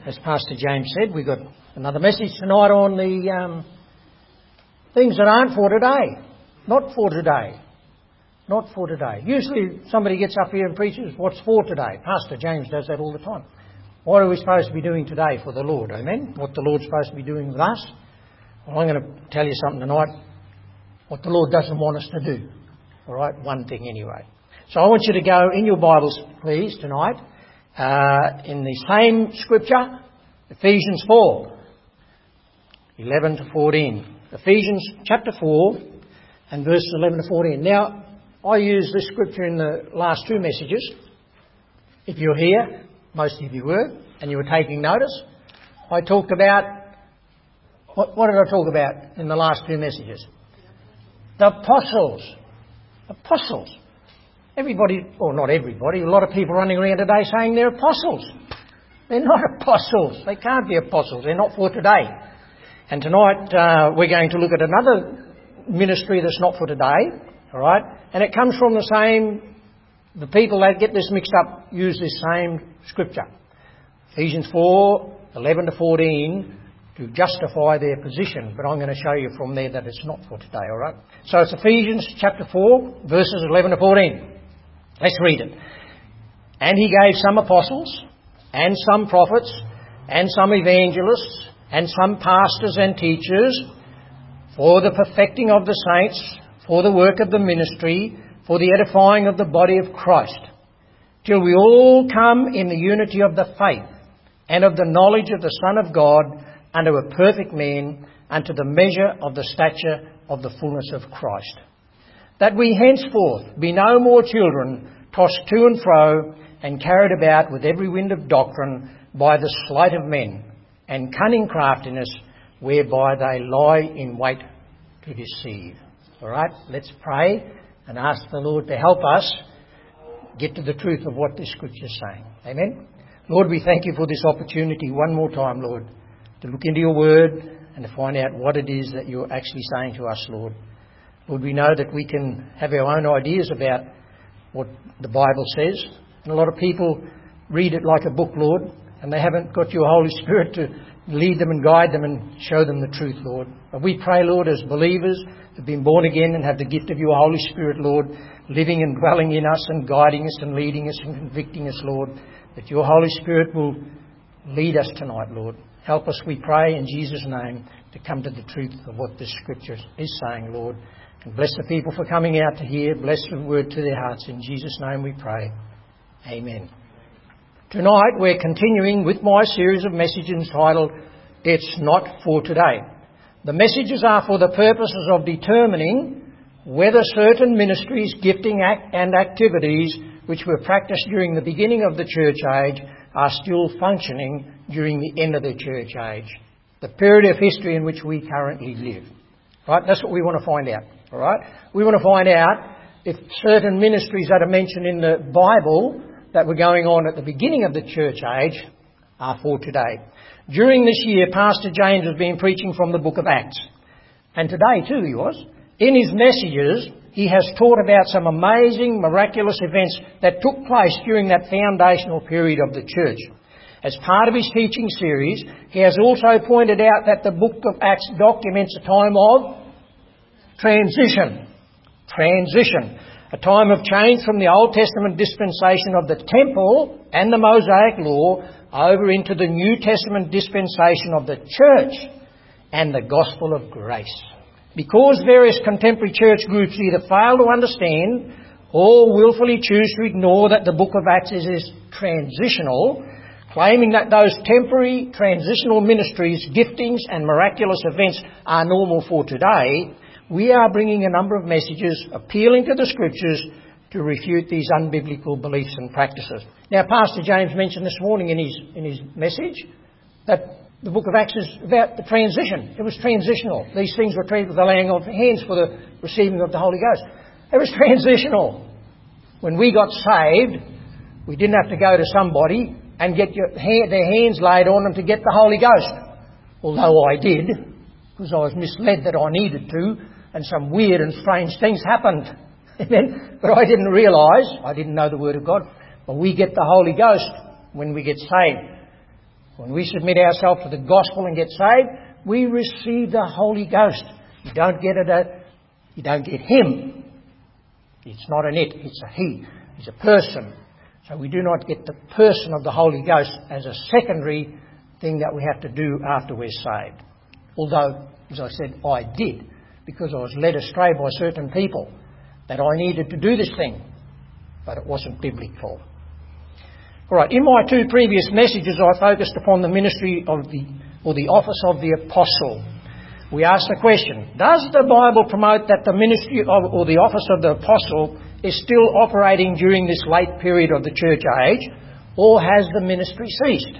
As Pastor James said, we've got another message tonight on the things that aren't for today. Not for today. Not for today. Usually somebody gets up here and preaches, what's for today? Pastor James does that all the time. What are we supposed to be doing today for the Lord? Amen? What the Lord's supposed to be doing with us? Well, I'm going to tell you something tonight. What the Lord doesn't want us to do. All right? One thing anyway. So I want you to go in your Bibles, please, tonight. In the same scripture, Ephesians 4, 11 to 14. Ephesians chapter 4 and verses 11 to 14. Now, I used this scripture in the last two messages. If you're here, most of you were, and you were taking notice, I talked about, what did I talk about in the last two messages? The apostles. Apostles. Everybody, or not everybody, a lot of people running around today saying they're apostles. They're not apostles. They can't be apostles. They're not for today. And tonight we're going to look at another ministry that's not for today. All right? And it comes from the people that get this mixed up use this same scripture. Ephesians 4, 11 to 14 to justify their position. But I'm going to show you from there that it's not for today. All right? So it's Ephesians chapter 4, verses 11 to 14. Let's read it. And he gave some apostles, and some prophets, and some evangelists, and some pastors and teachers, for the perfecting of the saints, for the work of the ministry, for the edifying of the body of Christ, till we all come in the unity of the faith, and of the knowledge of the Son of God, unto a perfect man, unto the measure of the stature of the fullness of Christ. That we henceforth be no more children, tossed to and fro, and carried about with every wind of doctrine by the sleight of men, and cunning craftiness, whereby they lie in wait to deceive. All right, let's pray and ask the Lord to help us get to the truth of what this scripture is saying. Amen. Lord, we thank you for this opportunity one more time, Lord, to look into your word and to find out what it is that you're actually saying to us, Lord. Lord, we know that we can have our own ideas about what the Bible says. And a lot of people read it like a book, Lord, and they haven't got your Holy Spirit to lead them and guide them and show them the truth, Lord. But we pray, Lord, as believers who've been born again and have the gift of your Holy Spirit, Lord, living and dwelling in us and guiding us and leading us and convicting us, Lord, that your Holy Spirit will lead us tonight, Lord. Help us, we pray, in Jesus' name, to come to the truth of what this scripture is saying, Lord. And bless the people for coming out to hear. Bless the word to their hearts. In Jesus' name we pray. Amen. Tonight we're continuing with my series of messages entitled, It's Not For Today. The messages are for the purposes of determining whether certain ministries, gifting and activities which were practiced during the beginning of the church age are still functioning during the end of the church age. The period of history in which we currently live. Right? That's what we want to find out. All right? We want to find out if certain ministries that are mentioned in the Bible that were going on at the beginning of the church age are for today. During this year, Pastor James has been preaching from the book of Acts. And today too he was. In his messages, he has taught about some amazing, miraculous events that took place during that foundational period of the church. As part of his teaching series, he has also pointed out that the book of Acts documents a time of transition. A time of change from the Old Testament dispensation of the temple and the Mosaic law over into the New Testament dispensation of the church and the gospel of grace. Because various contemporary church groups either fail to understand or willfully choose to ignore that the book of Acts is transitional, claiming that those temporary transitional ministries, giftings and miraculous events are normal for today, we are bringing a number of messages appealing to the scriptures to refute these unbiblical beliefs and practices. Now, Pastor James mentioned this morning in his message that the book of Acts is about the transition. It was transitional. These things were treated with the laying of hands for the receiving of the Holy Ghost. It was transitional. When we got saved, we didn't have to go to somebody and get their hands laid on them to get the Holy Ghost. Although I did, because I was misled that I needed to, and some weird and strange things happened. Amen. But I didn't realise, I didn't know the Word of God, but we get the Holy Ghost when we get saved. When we submit ourselves to the gospel and get saved, we receive the Holy Ghost. You don't get you don't get Him. It's not an it, it's a He. He's a person. So we do not get the person of the Holy Ghost as a secondary thing that we have to do after we're saved. Although, as I said, I did, because I was led astray by certain people that I needed to do this thing, but it wasn't biblical. All right, in my two previous messages I focused upon the ministry of the office of the apostle. We asked the question, does the Bible promote that the ministry of, or the office of the apostle is still operating during this late period of the church age, or has the ministry ceased?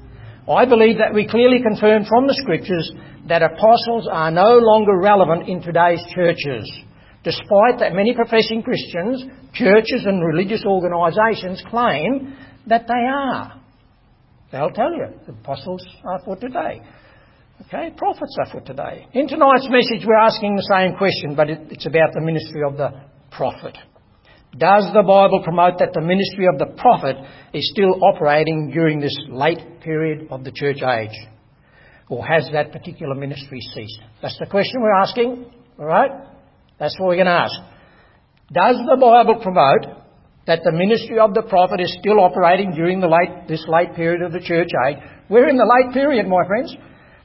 I believe that we clearly confirm from the scriptures that apostles are no longer relevant in today's churches, despite that many professing Christians, churches and religious organisations claim that they are. They'll tell you, the apostles are for today. Okay, prophets are for today. In tonight's message we're asking the same question, but it's about the ministry of the prophet. Does the Bible promote that the ministry of the prophet is still operating during this late period of the church age? Or has that particular ministry ceased? That's the question we're asking, all right? That's what we're going to ask. Does the Bible promote that the ministry of the prophet is still operating during this late period of the church age? We're in the late period, my friends.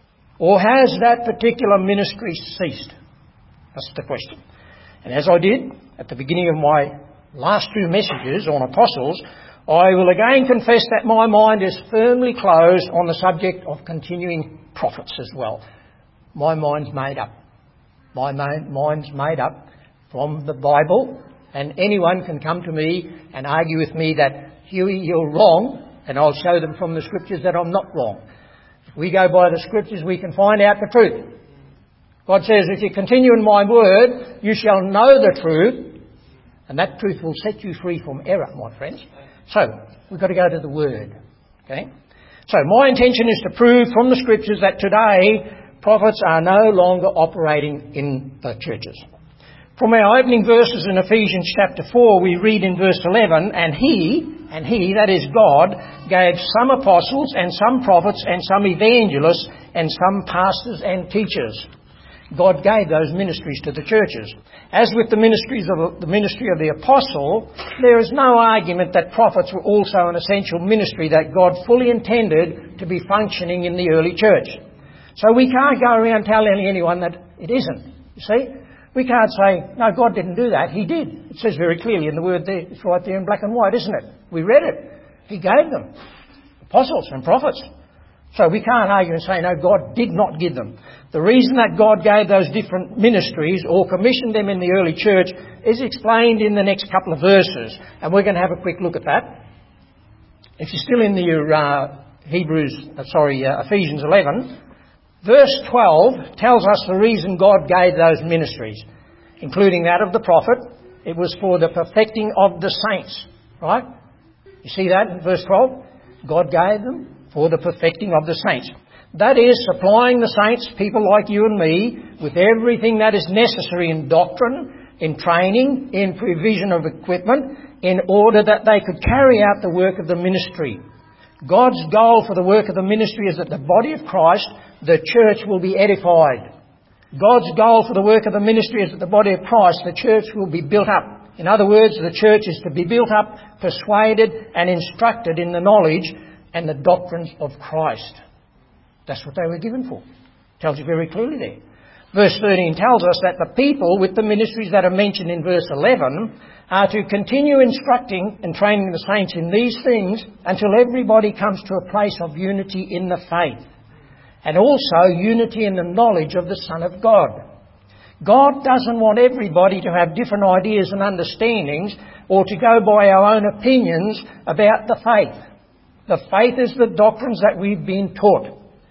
Or has that particular ministry ceased? That's the question. And as I did at the beginning of my last two messages on apostles, I will again confess that my mind is firmly closed on the subject of continuing prophets as well. My mind's made up. My mind's made up from the Bible, and anyone can come to me and argue with me that, Huey, you're wrong, and I'll show them from the scriptures that I'm not wrong. If we go by the scriptures, we can find out the truth. God says, if you continue in my word, you shall know the truth, and that truth will set you free from error, my friends. So, we've got to go to the word. Okay? So, my intention is to prove from the scriptures that today prophets are no longer operating in the churches. From our opening verses in Ephesians chapter 4, we read in verse 11, And he, that is God, gave some apostles and some prophets and some evangelists and some pastors and teachers. God gave those ministries to the churches. As with the ministry of the apostle, there is no argument that prophets were also an essential ministry that God fully intended to be functioning in the early church. So we can't go around telling anyone that it isn't. You see? We can't say, no, God didn't do that. He did. It says very clearly in the word there. It's right there in black and white, isn't it? We read it. He gave them. Apostles and prophets. So we can't argue and say, no, God did not give them. The reason that God gave those different ministries or commissioned them in the early church is explained in the next couple of verses. And we're going to have a quick look at that. If you're still in the Ephesians 11, verse 12 tells us the reason God gave those ministries, including that of the prophet. It was for the perfecting of the saints. Right? You see that in verse 12? God gave them for the perfecting of the saints. That is, supplying the saints, people like you and me, with everything that is necessary in doctrine, in training, in provision of equipment, in order that they could carry out the work of the ministry. God's goal for the work of the ministry is that the body of Christ, the church, will be edified. God's goal for the work of the ministry is that the body of Christ, the church, will be built up. In other words, the church is to be built up, persuaded and instructed in the knowledge and the doctrines of Christ. That's what they were given for. Tells you very clearly there. Verse 13 tells us that the people with the ministries that are mentioned in verse 11 are to continue instructing and training the saints in these things until everybody comes to a place of unity in the faith, and also unity in the knowledge of the Son of God. God doesn't want everybody to have different ideas and understandings or to go by our own opinions about the faith. The faith is the doctrines that we've been taught.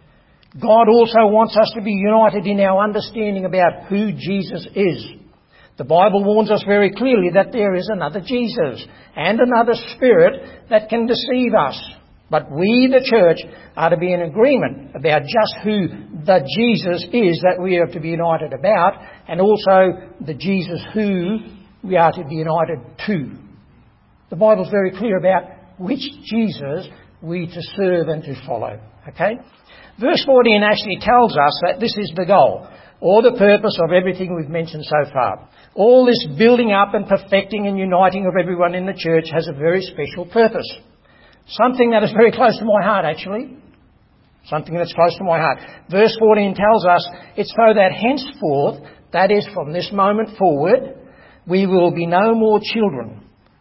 God also wants us to be united in our understanding about who Jesus is. The Bible warns us very clearly that there is another Jesus and another spirit that can deceive us. But we, the church, are to be in agreement about just who the Jesus is that we are to be united about, and also the Jesus who we are to be united to. The Bible's very clear about which Jesus we to serve and to follow. Okay? Verse 14 actually tells us that this is the goal, or the purpose of everything we've mentioned so far. All this building up and perfecting and uniting of everyone in the church has a very special purpose. Something that is very close to my heart, actually. Something that's close to my heart. Verse 14 tells us it's so that henceforth, that is from this moment forward, we will be no more children.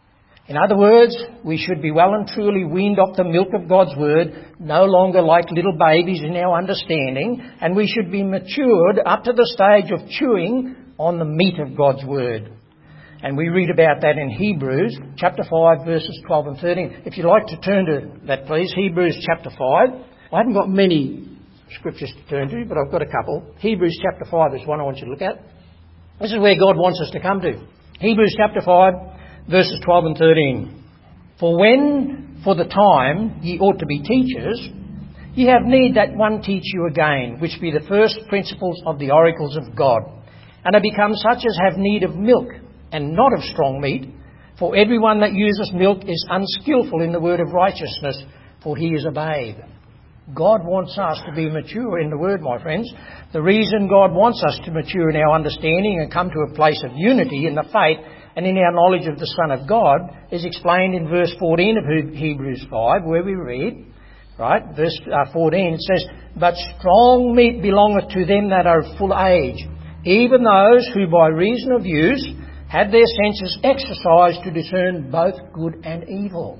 In other words, we should be well and truly weaned off the milk of God's word, no longer like little babies in our understanding, and we should be matured up to the stage of chewing on the meat of God's word. And we read about that in Hebrews chapter 5 verses 12 and 13. If you'd like to turn to that, please. Hebrews chapter 5. I haven't got many scriptures to turn to, but I've got a couple. Hebrews chapter 5 is one I want you to look at. This is where God wants us to come to. Hebrews chapter 5 verses 12 and 13. For when, for the time, ye ought to be teachers, ye have need that one teach you again, which be the first principles of the oracles of God, and are become such as have need of milk, and not of strong meat. For everyone that uses milk is unskillful in the word of righteousness, for he is a babe. God wants us to be mature in the word, my friends. The reason God wants us to mature in our understanding and come to a place of unity in the faith and in our knowledge of the Son of God is explained in verse 14 of Hebrews 5, where we read, right, verse 14, it says, But strong meat belongeth to them that are of full age, even those who by reason of use have their senses exercised to discern both good and evil.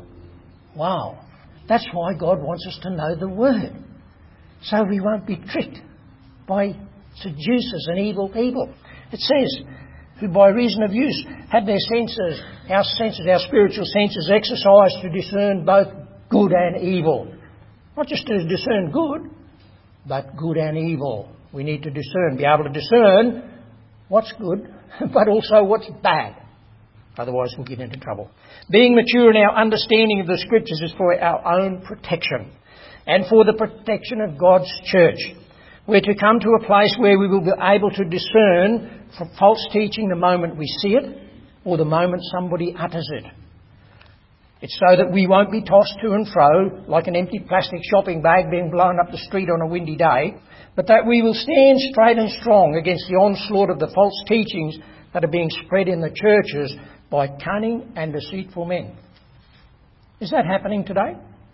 Wow. That's why God wants us to know the Word, so we won't be tricked by seducers and evil people. It says, who by reason of use have their senses, our spiritual senses exercised to discern both good and evil. Not just to discern good, but good and evil. We need to discern, be able to discern what's good, but also what's bad. Otherwise we'll get into trouble. Being mature in our understanding of the Scriptures is for our own protection and for the protection of God's church. We're to come to a place where we will be able to discern from false teaching the moment we see it or the moment somebody utters it. It's so that we won't be tossed to and fro like an empty plastic shopping bag being blown up the street on a windy day, but that we will stand straight and strong against the onslaught of the false teachings that are being spread in the churches by cunning and deceitful men. Is that happening today?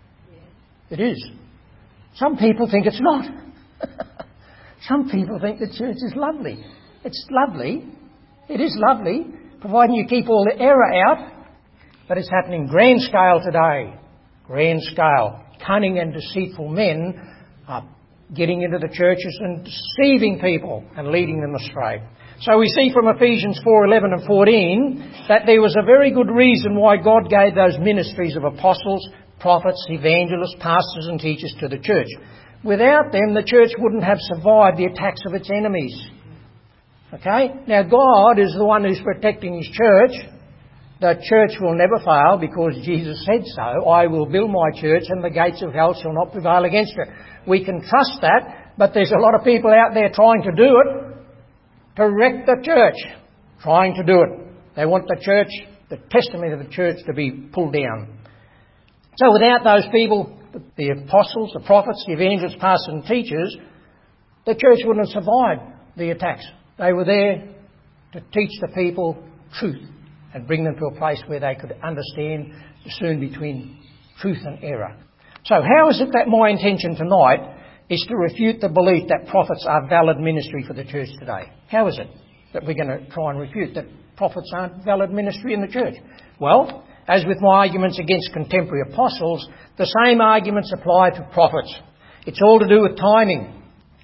It is. Some people think it's not. Some people think the church is lovely. It's lovely. It is lovely, providing you keep all the error out. But it's happening grand scale today. Grand scale. Cunning and deceitful men are getting into the churches and deceiving people and leading them astray. So we see from Ephesians 4:11 and 14 that there was a very good reason why God gave those ministries of apostles, prophets, evangelists, pastors and teachers to the church. Without them, the church wouldn't have survived the attacks of its enemies. Okay? Now God is the one who's protecting His church. The church will never fail because Jesus said so. I will build my church and the gates of hell shall not prevail against it. We can trust that, but there's a lot of people out there trying to do it, to wreck the church, trying to do it. They want the church, the testimony of the church, to be pulled down. So without those people, the apostles, the prophets, the evangelists, pastors and teachers, the church wouldn't have survived the attacks. They were there to teach the people truth and bring them to a place where they could understand, discern between truth and error. So how is it that my intention tonight is to refute the belief that prophets are valid ministry for the church today? How is it that we're going to try and refute that prophets aren't valid ministry in the church? Well, as with my arguments against contemporary apostles, the same arguments apply to prophets. It's all to do with timing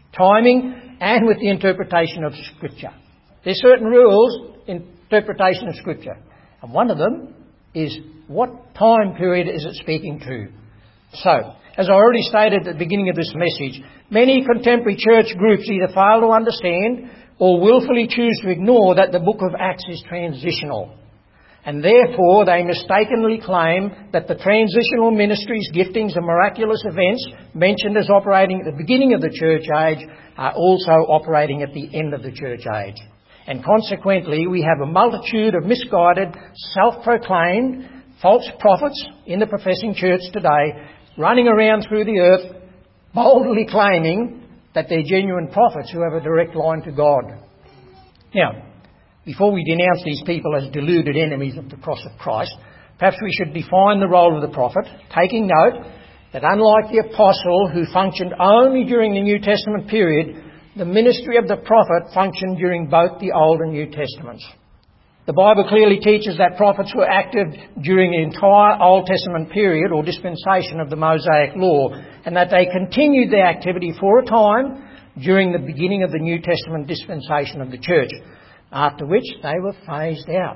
and with the interpretation of Scripture. There's certain rules in interpretation of Scripture, and one of them is what time period is it speaking to. So, as I already stated at the beginning of this message, many contemporary church groups either fail to understand or willfully choose to ignore that the book of Acts is transitional. And therefore they mistakenly claim that the transitional ministries, giftings and miraculous events mentioned as operating at the beginning of the church age are also operating at the end of the church age. And consequently we have a multitude of misguided, self-proclaimed false prophets in the professing church today, running around through the earth, boldly claiming that they're genuine prophets who have a direct line to God. Now, before we denounce these people as deluded enemies of the cross of Christ, perhaps we should define the role of the prophet, taking note that unlike the apostle who functioned only during the New Testament period, the ministry of the prophet functioned during both the Old and New Testaments. The Bible clearly teaches that prophets were active during the entire Old Testament period or dispensation of the Mosaic Law, and that they continued their activity for a time during the beginning of the New Testament dispensation of the church, after which they were phased out.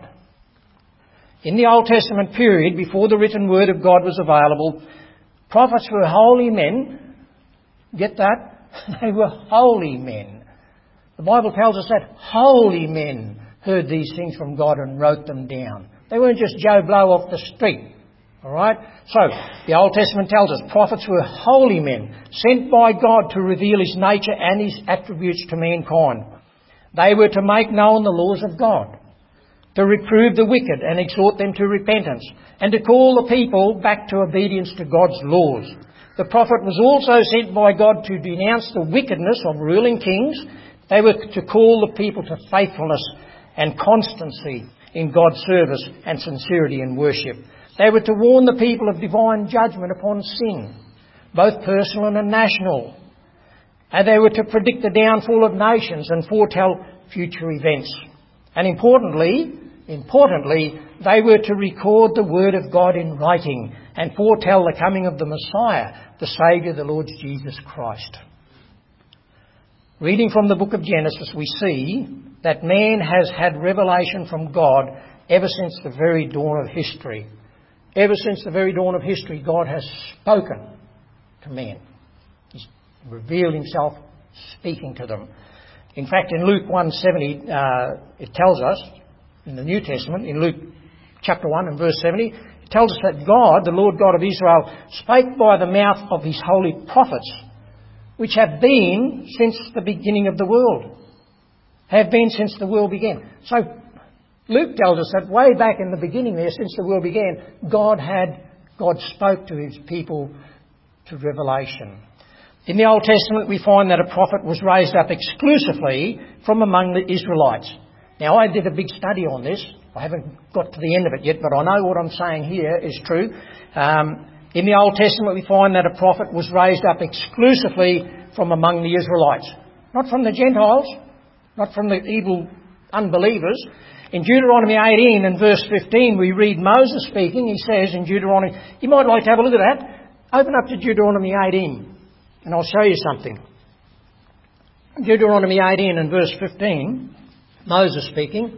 In the Old Testament period, before the written word of God was available, prophets were holy men. Get that? They were holy men. The Bible tells us that holy men heard these things from God and wrote them down. They weren't just Joe Blow off the street. Alright? So, the Old Testament tells us prophets were holy men, sent by God to reveal His nature and His attributes to mankind. They were to make known the laws of God, to reprove the wicked and exhort them to repentance, and to call the people back to obedience to God's laws. The prophet was also sent by God to denounce the wickedness of ruling kings. They were to call the people to faithfulness and constancy in God's service and sincerity in worship. They were to warn the people of divine judgment upon sin, both personal and national. And they were to predict the downfall of nations and foretell future events. And importantly, they were to record the word of God in writing and foretell the coming of the Messiah, the Saviour, the Lord Jesus Christ. Reading from the book of Genesis, we see that man has had revelation from God ever since the very dawn of history. Ever since the very dawn of history, God has spoken to man. He's revealed Himself speaking to them. In fact, in Luke 1:70, it tells us, in the New Testament, in Luke chapter 1 and verse 70, it tells us that God, the Lord God of Israel, spake by the mouth of His holy prophets, which have been since the beginning of the world. Have been since the world began. So, Luke tells us that way back in the beginning there, since the world began, God spoke to His people to revelation. In the Old Testament, we find that a prophet was raised up exclusively from among the Israelites. Now, I did a big study on this. I haven't got to the end of it yet, but I know what I'm saying here is true. In the Old Testament, we find that a prophet was raised up exclusively from among the Israelites. Not from the Gentiles, not from the evil unbelievers. In Deuteronomy 18 and verse 15, we read Moses speaking. He says in Deuteronomy, you might like to have a look at that. Open up to Deuteronomy 18 and I'll show you something. Deuteronomy 18 and verse 15, Moses speaking.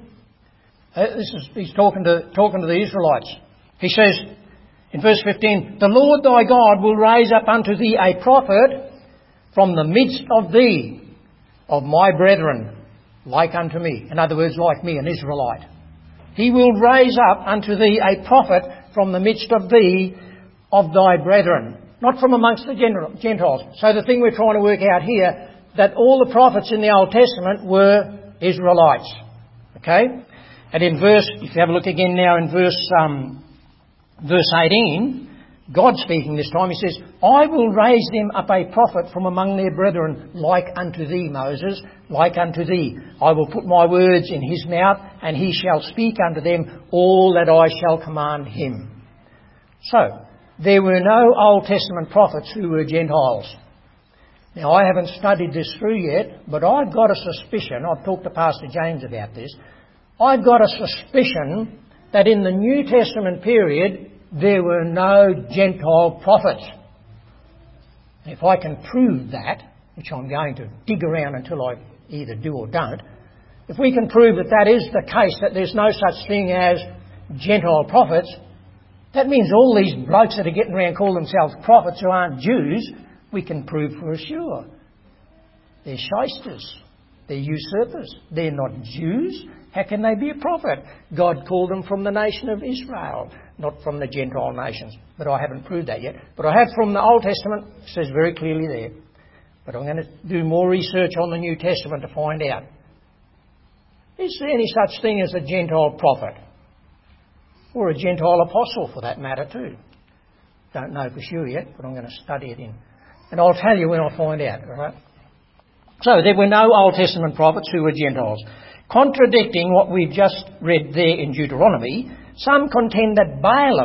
He's talking to the Israelites. He says in verse 15, the Lord thy God will raise up unto thee a prophet from the midst of thee, of my brethren, like unto me. In other words, like me, an Israelite. He will raise up unto thee a prophet from the midst of thee, of thy brethren. Not from amongst the Gentiles. So the thing we're trying to work out here, that all the prophets in the Old Testament were Israelites. Okay? And in if you have a look again now in verse 18, God speaking this time, He says, I will raise them up a prophet from among their brethren, like unto thee, Moses, like unto thee. I will put my words in his mouth, and he shall speak unto them all that I shall command him. So, there were no Old Testament prophets who were Gentiles. Now, I haven't studied this through yet, but I've got a suspicion, I've talked to Pastor James about this, I've got a suspicion that in the New Testament period, there were no Gentile prophets. If I can prove that, which I'm going to dig around until I either do or don't, if we can prove that that is the case, that there's no such thing as Gentile prophets, that means all these blokes that are getting around call themselves prophets who aren't Jews, we can prove for sure. They're shysters. They're usurpers. They're not Jews. How can they be a prophet? God called them from the nation of Israel, not from the Gentile nations. But I haven't proved that yet. But I have from the Old Testament, it says very clearly there. But I'm going to do more research on the New Testament to find out. Is there any such thing as a Gentile prophet? Or a Gentile apostle for that matter too? Don't know for sure yet, but I'm going to study it in. And I'll tell you when I find out, all right? So there were no Old Testament prophets who were Gentiles. Contradicting what we've just read there in Deuteronomy, some contend that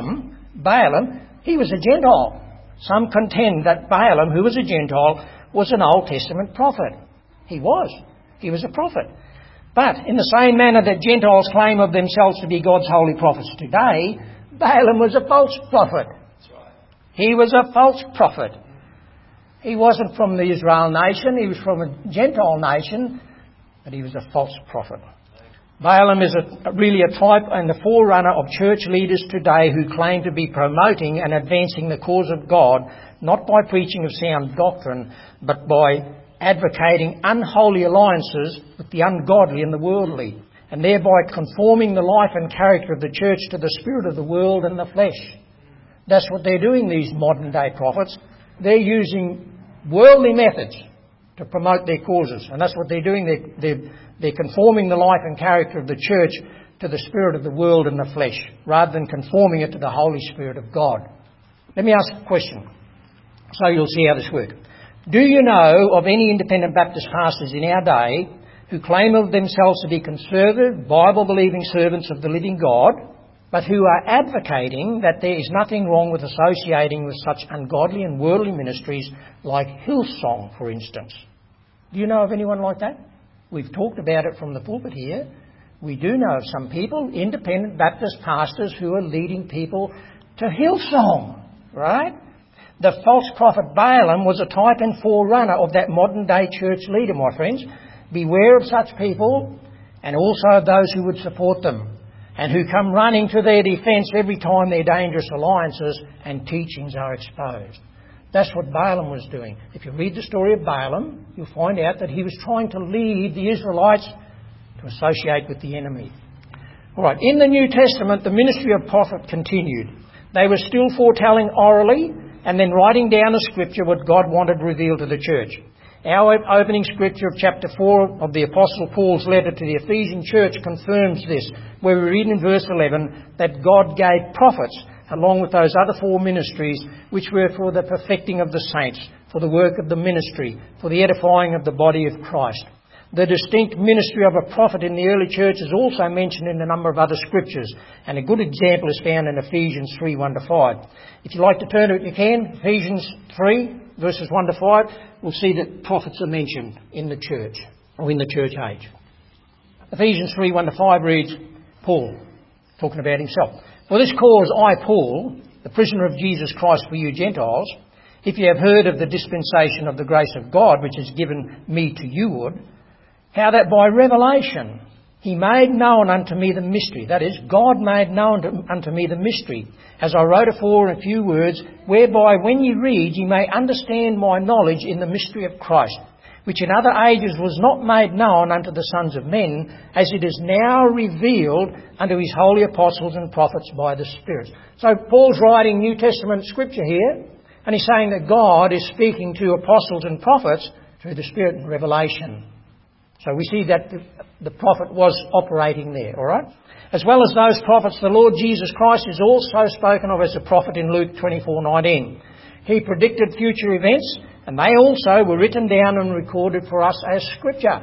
Balaam, he was a Gentile. Some contend that Balaam, who was a Gentile, was an Old Testament prophet. He was. He was a prophet. But in the same manner that Gentiles claim of themselves to be God's holy prophets today, Balaam was a false prophet. He was a false prophet. He wasn't from the Israel nation. He was from a Gentile nation, but he was a false prophet. Balaam is really a type and the forerunner of church leaders today who claim to be promoting and advancing the cause of God, not by preaching of sound doctrine, but by advocating unholy alliances with the ungodly and the worldly, and thereby conforming the life and character of the church to the spirit of the world and the flesh. That's what they're doing, these modern day prophets. They're using worldly methods to promote their causes, and that's what they're doing. They're conforming the life and character of the church to the spirit of the world and the flesh, rather than conforming it to the Holy Spirit of God. Let me ask a question, so you'll see how this works. Do you know of any independent Baptist pastors in our day who claim of themselves to be conservative, Bible-believing servants of the living God, but who are advocating that there is nothing wrong with associating with such ungodly and worldly ministries like Hillsong, for instance? Do you know of anyone like that? We've talked about it from the pulpit here. We do know of some people, independent Baptist pastors, who are leading people to Hillsong, right? The false prophet Balaam was a type and forerunner of that modern day church leader, my friends. Beware of such people, and also of those who would support them, and who come running to their defence every time their dangerous alliances and teachings are exposed. That's what Balaam was doing. If you read the story of Balaam, you'll find out that he was trying to lead the Israelites to associate with the enemy. All right, in the New Testament, the ministry of prophet continued. They were still foretelling orally and then writing down the scripture what God wanted revealed to the church. Our opening scripture of chapter 4 of the Apostle Paul's letter to the Ephesian church confirms this, where we read in verse 11 that God gave prophets along with those other four ministries which were for the perfecting of the saints, for the work of the ministry, for the edifying of the body of Christ. The distinct ministry of a prophet in the early church is also mentioned in a number of other scriptures, and a good example is found in Ephesians 3, 1-5. If you'd like to turn to it, you can. Ephesians 3, verses 1-5, we'll see that prophets are mentioned in the church, or in the church age. Ephesians 3, 1-5 reads, Paul, talking about himself. For this cause I, Paul, the prisoner of Jesus Christ for you Gentiles, if you have heard of the dispensation of the grace of God which is given me to you, how that by revelation he made known unto me the mystery, that is, God made known unto me the mystery, as I wrote afore in a few words, whereby when ye read ye may understand my knowledge in the mystery of Christ, which in other ages was not made known unto the sons of men, as it is now revealed unto his holy apostles and prophets by the Spirit. So Paul's writing New Testament scripture here, and he's saying that God is speaking to apostles and prophets through the Spirit and revelation. So we see that the prophet was operating there, all right? As well as those prophets, the Lord Jesus Christ is also spoken of as a prophet in Luke 24:19. He predicted future events, and they also were written down and recorded for us as Scripture.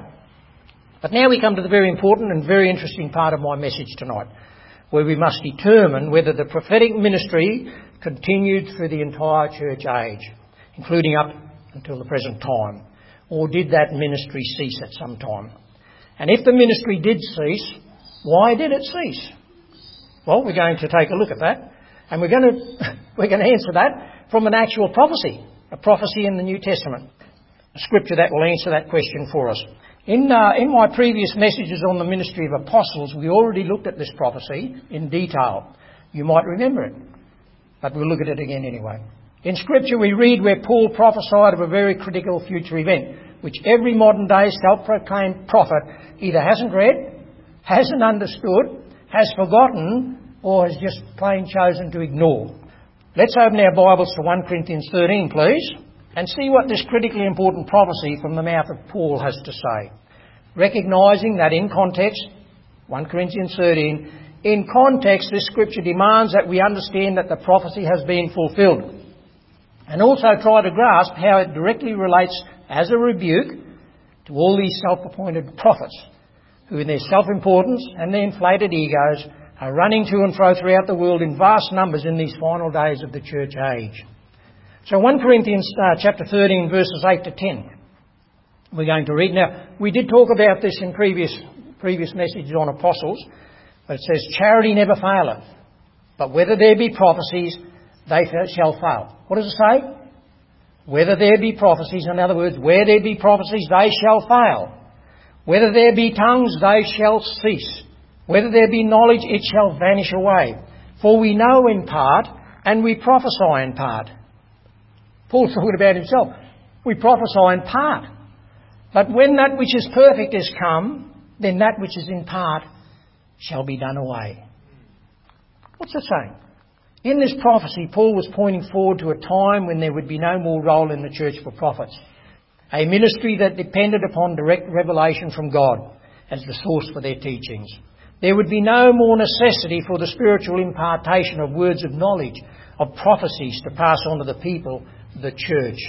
But now we come to the very important and very interesting part of my message tonight, where we must determine whether the prophetic ministry continued through the entire church age, including up until the present time. Or did that ministry cease at some time? And if the ministry did cease, why did it cease? Well, we're going to take a look at that, and we're going to answer that from an actual prophecy, a prophecy in the New Testament, a scripture that will answer that question for us. In my previous messages on the ministry of apostles, we already looked at this prophecy in detail. You might remember it, but we'll look at it again anyway. In Scripture we read where Paul prophesied of a very critical future event, which every modern day self-proclaimed prophet either hasn't read, hasn't understood, has forgotten, or has just plain chosen to ignore. Let's open our Bibles to 1 Corinthians 13, please, and see what this critically important prophecy from the mouth of Paul has to say. Recognising that in context, 1 Corinthians 13, in context, this scripture demands that we understand that the prophecy has been fulfilled, and also try to grasp how it directly relates as a rebuke to all these self-appointed prophets who in their self-importance and their inflated egos are running to and fro throughout the world in vast numbers in these final days of the church age. So 1 Corinthians chapter 13 verses 8 to 10 we're going to read. Now, we did talk about this in previous messages on apostles, but it says, charity never faileth, but whether there be prophecies, they shall fail. What does it say? Whether there be prophecies, in other words, where there be prophecies, they shall fail. Whether there be tongues, they shall cease. Whether there be knowledge, it shall vanish away. For we know in part, and we prophesy in part. Paul's talking about himself. We prophesy in part. But when that which is perfect is come, then that which is in part shall be done away. What's it saying? In this prophecy, Paul was pointing forward to a time when there would be no more role in the church for prophets. A ministry that depended upon direct revelation from God as the source for their teachings. There would be no more necessity for the spiritual impartation of words of knowledge, of prophecies to pass on to the people, the church.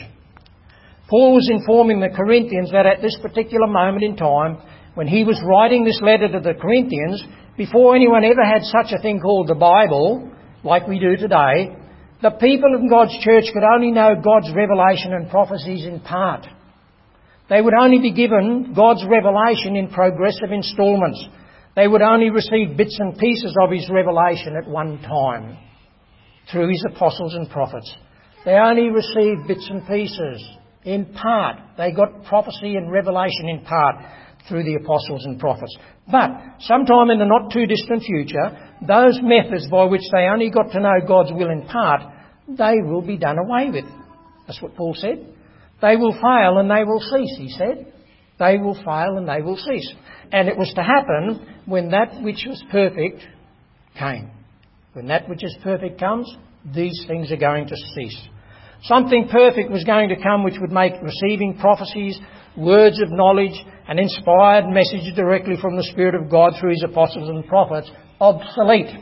Paul was informing the Corinthians that at this particular moment in time, when he was writing this letter to the Corinthians, before anyone ever had such a thing called the Bible, like we do today, the people of God's church could only know God's revelation and prophecies in part. They would only be given God's revelation in progressive instalments. They would only receive bits and pieces of His revelation at one time through His apostles and prophets. They only received bits and pieces in part. They got prophecy and revelation in part through the apostles and prophets. But sometime in the not too distant future, those methods by which they only got to know God's will in part, they will be done away with. That's what Paul said. They will fail and they will cease, he said. They will fail and they will cease. And it was to happen when that which was perfect came. When that which is perfect comes, these things are going to cease. Something perfect was going to come which would make receiving prophecies, words of knowledge, and inspired messages directly from the Spirit of God through His apostles and prophets obsolete.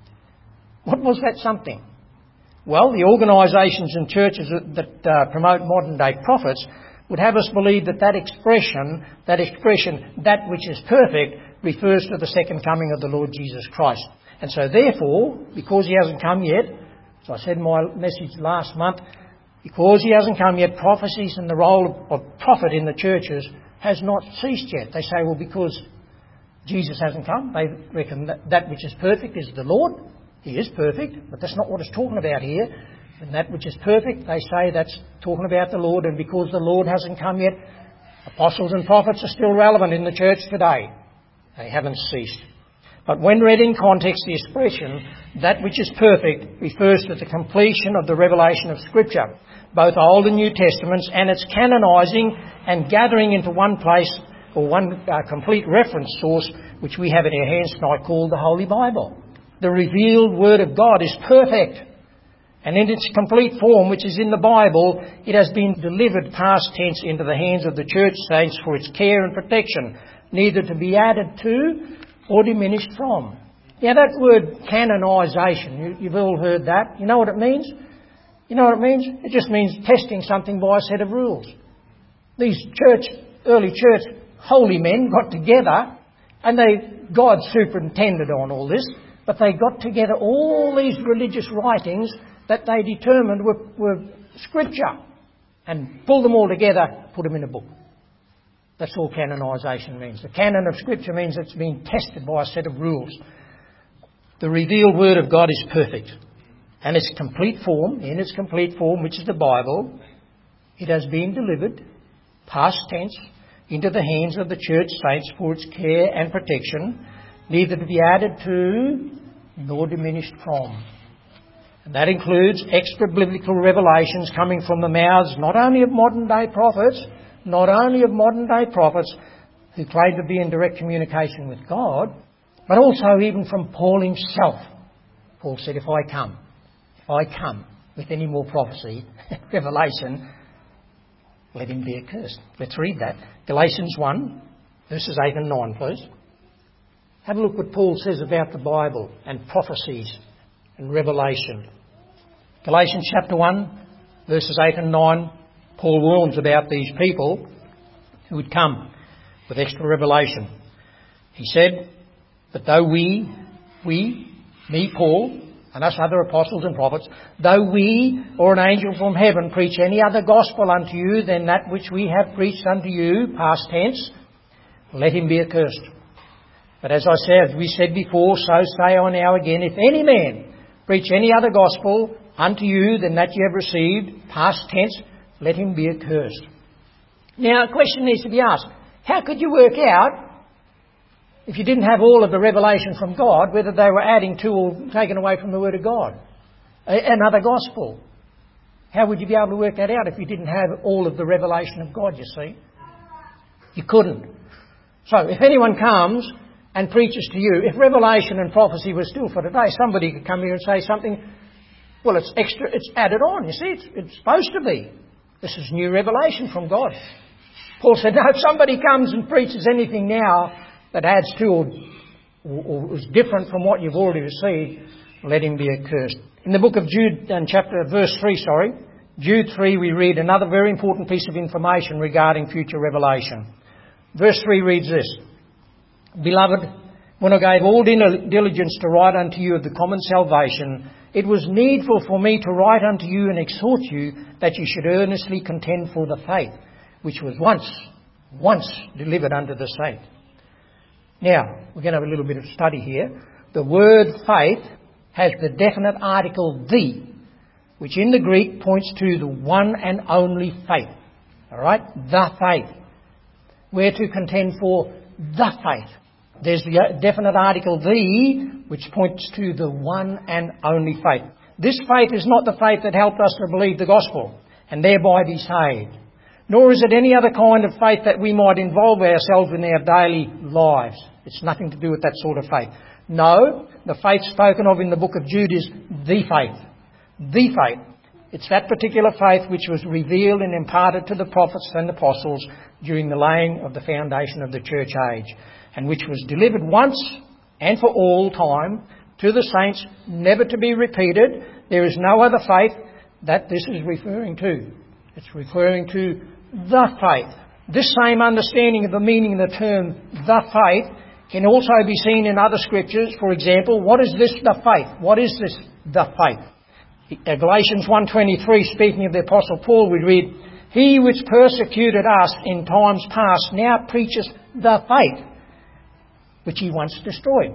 What was that something? Well, the organisations and churches that promote modern day prophets would have us believe that expression, that which is perfect, refers to the second coming of the Lord Jesus Christ. And so therefore, because He hasn't come yet, as I said in my message last month, because He hasn't come yet, prophecies and the role of prophet in the churches has not ceased yet. They say, well, because Jesus hasn't come, they reckon that which is perfect is the Lord. He is perfect, but that's not what it's talking about here. And that which is perfect, they say that's talking about the Lord, and because the Lord hasn't come yet, apostles and prophets are still relevant in the church today. They haven't ceased. But when read in context, the expression, that which is perfect, refers to the completion of the revelation of Scripture, both Old and New Testaments, and its canonising and gathering into one place, or one complete reference source, which we have in our hands tonight, called the Holy Bible. The revealed Word of God is perfect. And in its complete form, which is in the Bible, it has been delivered past tense into the hands of the church saints for its care and protection, neither to be added to or diminished from. Now that word canonisation, you've all heard that. You know what it means? You know what it means? It just means testing something by a set of rules. These early church holy men got together, and God superintended on all this, but they got together all these religious writings that they determined were Scripture, and pulled them all together, put them in a book. That's all canonisation means. The canon of Scripture means it's been tested by a set of rules. The revealed Word of God is perfect. And its complete form, which is the Bible, it has been delivered, past tense, into the hands of the church saints for its care and protection, neither to be added to nor diminished from. And that includes extra biblical revelations coming from the mouths not only of modern day prophets who claim to be in direct communication with God, but also even from Paul himself. Paul said, if I come with any more prophecy, revelation, let him be accursed. Let's read that. Galatians 1, verses 8 and 9, please. Have a look what Paul says about the Bible and prophecies and revelation. Galatians chapter 1, verses 8 and 9, Paul warns about these people who would come with extra revelation. He said that though me, Paul, and us other apostles and prophets, though we or an angel from heaven preach any other gospel unto you than that which we have preached unto you, past tense, let him be accursed. But as we said before, so say I now again, if any man preach any other gospel unto you than that you have received, past tense, let him be accursed. Now a question needs to be asked. How could you work out, if you didn't have all of the revelation from God, whether they were adding to or taken away from the Word of God? Another gospel. How would you be able to work that out if you didn't have all of the revelation of God, you see? You couldn't. So if anyone comes and preaches to you, if revelation and prophecy were still for today, somebody could come here and say something, well, it's extra, it's added on, you see, it's supposed to be. This is new revelation from God. Paul said, no, if somebody comes and preaches anything now that adds to or is different from what you've already received, let him be accursed. In the book of Jude, verse 3, we read another very important piece of information regarding future revelation. Verse 3 reads this: Beloved, when I gave all diligence to write unto you of the common salvation, it was needful for me to write unto you and exhort you that you should earnestly contend for the faith, which was once delivered unto the saint. Now, we're going to have a little bit of study here. The word faith has the definite article the, which in the Greek points to the one and only faith. Alright? The faith. We're to contend for the faith. There's the definite article the, which points to the one and only faith. This faith is not the faith that helped us to believe the gospel and thereby be saved. Nor is it any other kind of faith that we might involve ourselves in our daily lives. It's nothing to do with that sort of faith. No, the faith spoken of in the book of Jude is the faith. The faith. It's that particular faith which was revealed and imparted to the prophets and apostles during the laying of the foundation of the church age, and which was delivered once and for all time to the saints, never to be repeated. There is no other faith that this is referring to. It's referring to the faith. This same understanding of the meaning of the term the faith can also be seen in other scriptures. For example, what is this the faith? What is this the faith? Galatians 1:23, speaking of the Apostle Paul, we read, He which persecuted us in times past now preaches the faith which he once destroyed.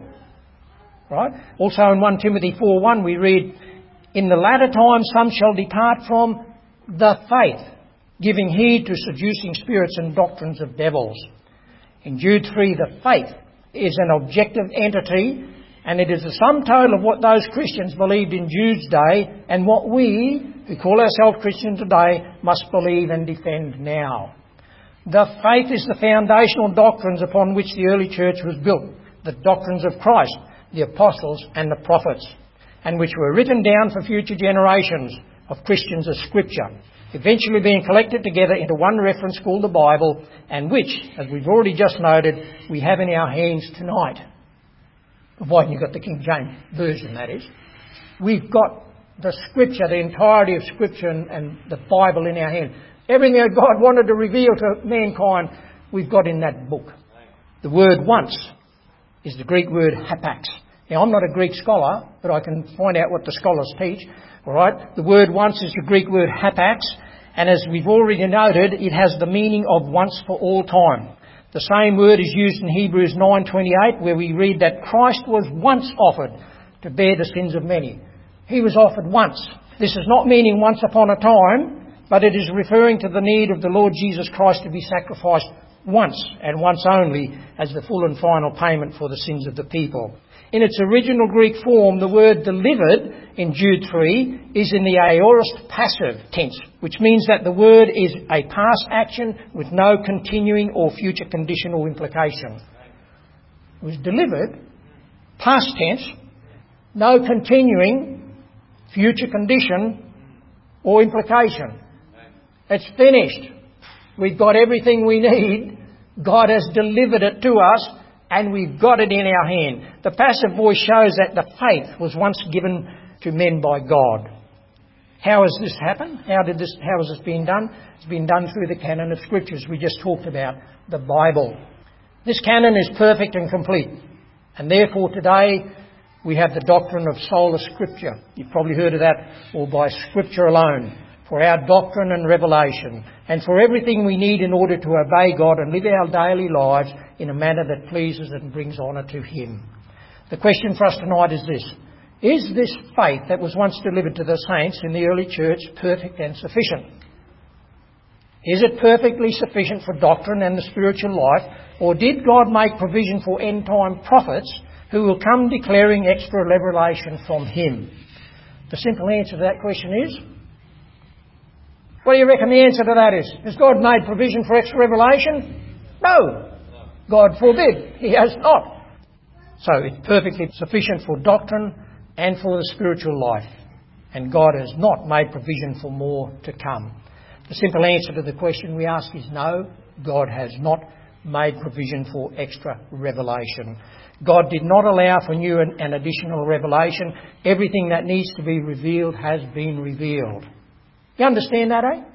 Right? Also in 1 Timothy 4:1 we read, In the latter times some shall depart from the faith, giving heed to seducing spirits and doctrines of devils. In Jude 3, the faith is an objective entity, and it is the sum total of what those Christians believed in Jude's day and what we, who call ourselves Christians today, must believe and defend now. The faith is the foundational doctrines upon which the early church was built, the doctrines of Christ, the apostles and the prophets, and which were written down for future generations of Christians as Scripture, eventually being collected together into one reference called the Bible, and which, as we've already just noted, we have in our hands tonight. Providing you've got the King James Version, that is. We've got the Scripture, the entirety of Scripture and the Bible in our hand. Everything that God wanted to reveal to mankind, we've got in that book. The word once is the Greek word hapax. Now, I'm not a Greek scholar, but I can find out what the scholars teach. All right, the word once is the Greek word hapax, and as we've already noted, it has the meaning of once for all time. The same word is used in Hebrews 9:28, where we read that Christ was once offered to bear the sins of many. He was offered once. This is not meaning once upon a time, but it is referring to the need of the Lord Jesus Christ to be sacrificed once and once only as the full and final payment for the sins of the people. In its original Greek form, the word delivered in Jude 3 is in the aorist passive tense, which means that the word is a past action with no continuing or future condition or implication. It was delivered, past tense, no continuing future condition or implication. It's finished. We've got everything we need. God has delivered it to us. and we've got it in our hand. The passive voice shows that the faith was once given to men by God. How has this happened? How has this been done? It's been done through the canon of Scriptures we just talked about, the Bible. This canon is perfect and complete, and therefore today we have the doctrine of sola Scriptura. You've probably heard of that, or by Scripture alone, for our doctrine and revelation, and for everything we need in order to obey God and live our daily lives in a manner that pleases and brings honour to Him. The question for us tonight is this: is this faith that was once delivered to the saints in the early church perfect and sufficient? Is it perfectly sufficient for doctrine and the spiritual life, or did God make provision for end-time prophets who will come declaring extra revelation from Him? The simple answer to that question is, what do you reckon the answer to that is? Has God made provision for extra revelation? No. God forbid. He has not. So it's perfectly sufficient for doctrine and for the spiritual life. And God has not made provision for more to come. The simple answer to the question we ask is no. God has not made provision for extra revelation. God did not allow for new and additional revelation. Everything that needs to be revealed has been revealed. You understand that, eh?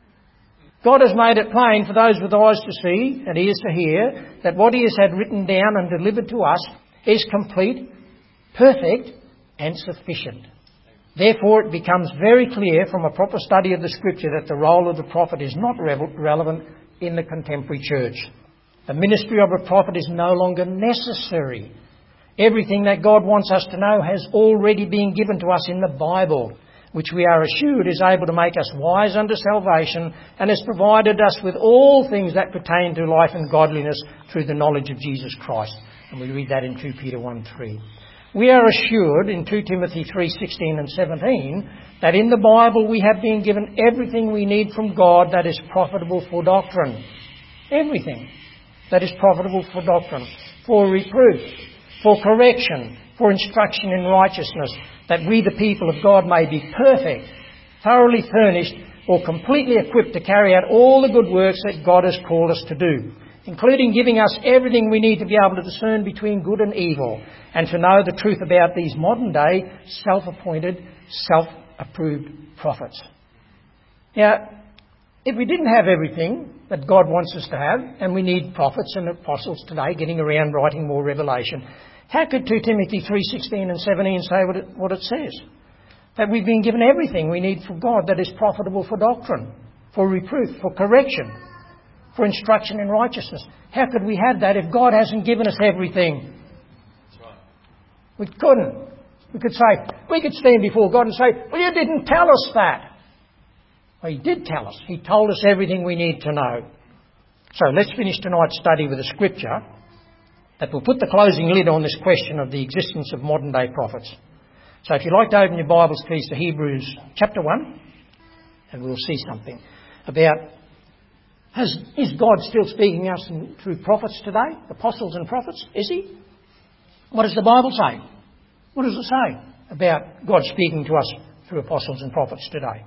God has made it plain for those with eyes to see and ears to hear that what He has had written down and delivered to us is complete, perfect and sufficient. Therefore, it becomes very clear from a proper study of the Scripture that the role of the prophet is not relevant in the contemporary church. The ministry of a prophet is no longer necessary. Everything that God wants us to know has already been given to us in the Bible, which we are assured is able to make us wise unto salvation and has provided us with all things that pertain to life and godliness through the knowledge of Jesus Christ. And we read that in 2 Peter 1:3. We are assured in 2 Timothy 3:16 and 17 that in the Bible we have been given everything we need from God that is profitable for doctrine. Everything that is profitable for doctrine, for reproof, for correction, for instruction in righteousness, that we the people of God may be perfect, thoroughly furnished or completely equipped to carry out all the good works that God has called us to do, including giving us everything we need to be able to discern between good and evil and to know the truth about these modern day self-appointed, self-approved prophets. Now, if we didn't have everything that God wants us to have, and we need prophets and apostles today getting around writing more revelation, how could 2 Timothy 3:16 and 17 say what it says? That we've been given everything we need from God that is profitable for doctrine, for reproof, for correction, for instruction in righteousness. How could we have that if God hasn't given us everything? That's right. We couldn't. We could stand before God and say, well, you didn't tell us that. Well, He did tell us. He told us everything we need to know. So let's finish tonight's study with a scripture that will put the closing lid on this question of the existence of modern day prophets. So if you'd like to open your Bibles, please, to Hebrews chapter 1, and we'll see something about, is God still speaking to us through prophets today, apostles and prophets? Is He? What does the Bible say? What does it say about God speaking to us through apostles and prophets today?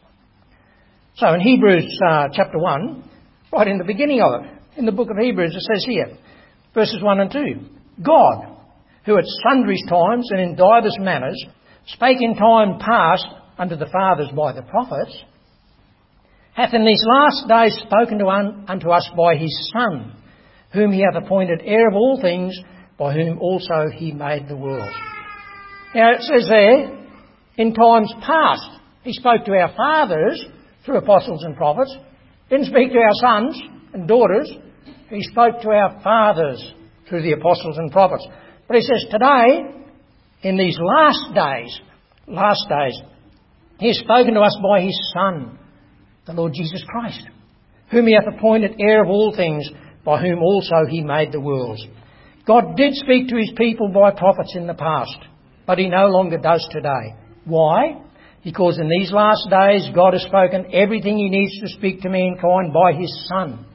So in Hebrews chapter 1, right in the beginning of it, in the book of Hebrews, it says here, verses 1 and 2, God, who at sundry times and in divers manners spake in time past unto the fathers by the prophets, hath in these last days spoken unto us by His Son, whom He hath appointed heir of all things, by whom also He made the world. Now it says there, in times past, He spoke to our fathers through apostles and prophets. Didn't speak to our sons and daughters. He spoke to our fathers through the apostles and prophets. But He says today, in these last days, He has spoken to us by His Son, the Lord Jesus Christ, whom He hath appointed heir of all things, by whom also He made the worlds. God did speak to His people by prophets in the past, but He no longer does today. Why? Because in these last days, God has spoken everything He needs to speak to mankind by His Son.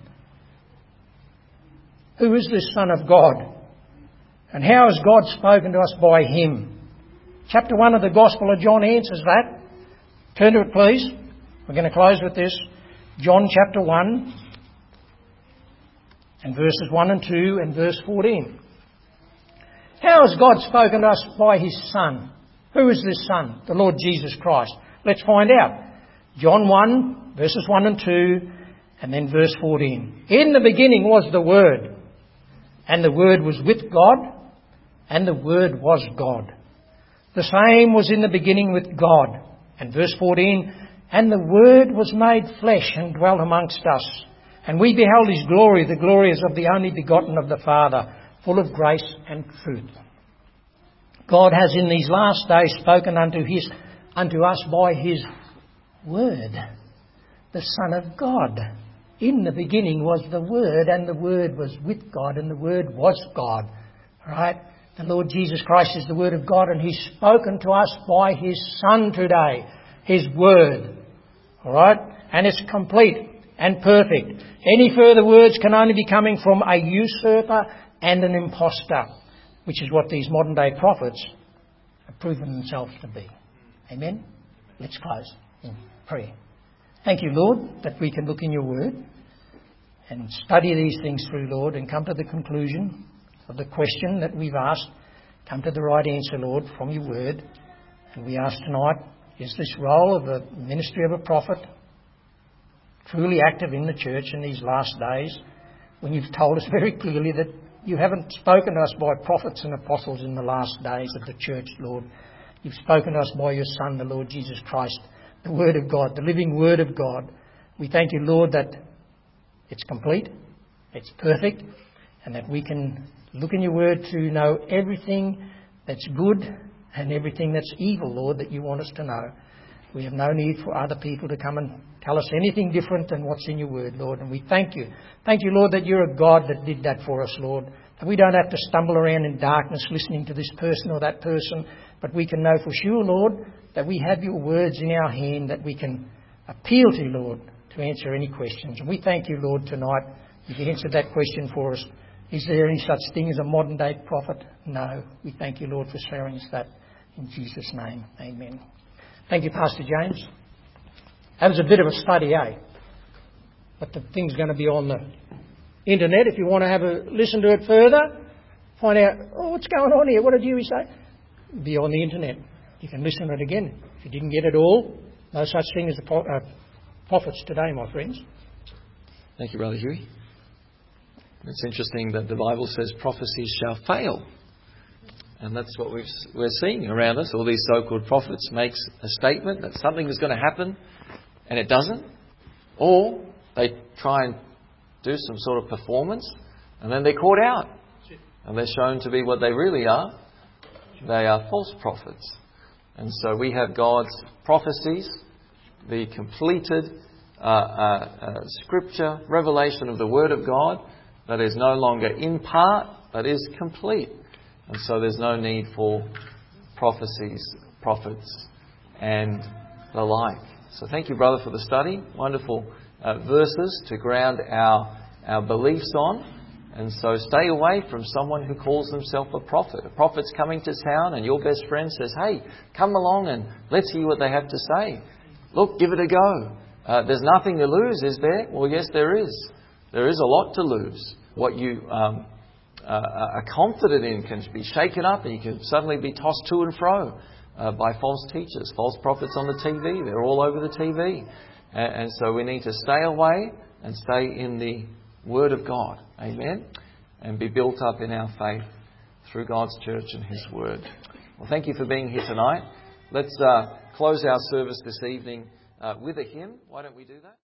Who is this Son of God? And how has God spoken to us by Him? Chapter 1 of the Gospel of John answers that. Turn to it, please. We're going to close with this. John chapter 1 and verses 1 and 2 and verse 14. How has God spoken to us? By His Son. Who is this Son? The Lord Jesus Christ. Let's find out. John 1, verses 1 and 2, and then verse 14. In the beginning was the Word, and the Word was with God, and the Word was God. The same was in the beginning with God. And verse 14, and the Word was made flesh and dwelt amongst us. And we beheld His glory, the glory as of the only begotten of the Father, full of grace and truth. God has in these last days spoken unto us by His Word, the Son of God. In the beginning was the Word, and the Word was with God, and the Word was God. Right? The Lord Jesus Christ is the Word of God, and He's spoken to us by His Son today, His Word. All right? And it's complete and perfect. Any further words can only be coming from a usurper and an impostor, which is what these modern day prophets have proven themselves to be. Amen? Let's close in prayer. Thank you, Lord, that we can look in your Word and study these things through, Lord, and come to the conclusion of the question that we've asked. Come to the right answer, Lord, from your Word. And we ask tonight, is this role of the ministry of a prophet truly active in the church in these last days, when you've told us very clearly that you haven't spoken to us by prophets and apostles in the last days of the church, Lord. You've spoken to us by your Son, the Lord Jesus Christ, the Word of God, the living Word of God. We thank you, Lord, that it's complete, it's perfect, and that we can look in your Word to know everything that's good and everything that's evil, Lord, that you want us to know. We have no need for other people to come and tell us anything different than what's in your Word, Lord. And we thank you. Thank you, Lord, that you're a God that did that for us, Lord. That we don't have to stumble around in darkness listening to this person or that person, but we can know for sure, Lord, that we have your words in our hand, that we can appeal to you, Lord, to answer any questions. And we thank you, Lord, tonight. You've answered that question for us. Is there any such thing as a modern day prophet? No. We thank you, Lord, for sharing us that. In Jesus' name, amen. Thank you, Pastor James. That was a bit of a study, eh? But the thing's going to be on the internet. If you want to have a listen to it further, find out, what's going on here? What did Huey say? Be on the internet. You can listen to it again. If you didn't get it all, no such thing as the prophets today, my friends. Thank you, Brother Huey. It's interesting that the Bible says prophecies shall fail. And that's what we're seeing around us. All these so-called prophets makes a statement that something is going to happen and it doesn't. Or they try and do some sort of performance and then they're caught out. And they're shown to be what they really are. They are false prophets. And so we have God's prophecies, the completed scripture, revelation of the Word of God that is no longer in part but is complete. And so there's no need for prophecies, prophets, and the like. So thank you, brother, for the study. Wonderful verses to ground our beliefs on. And so stay away from someone who calls himself a prophet. A prophet's coming to town and your best friend says, hey, come along and let's hear what they have to say. Look, give it a go. There's nothing to lose, is there? Well, yes, there is. There is a lot to lose. What you are confident in can be shaken up and you can suddenly be tossed to and fro by false teachers, false prophets on the TV. They're all over the TV. And so we need to stay away and stay in the Word of God. Amen? And be built up in our faith through God's church and His Word. Well, thank you for being here tonight. Let's close our service this evening with a hymn. Why don't we do that?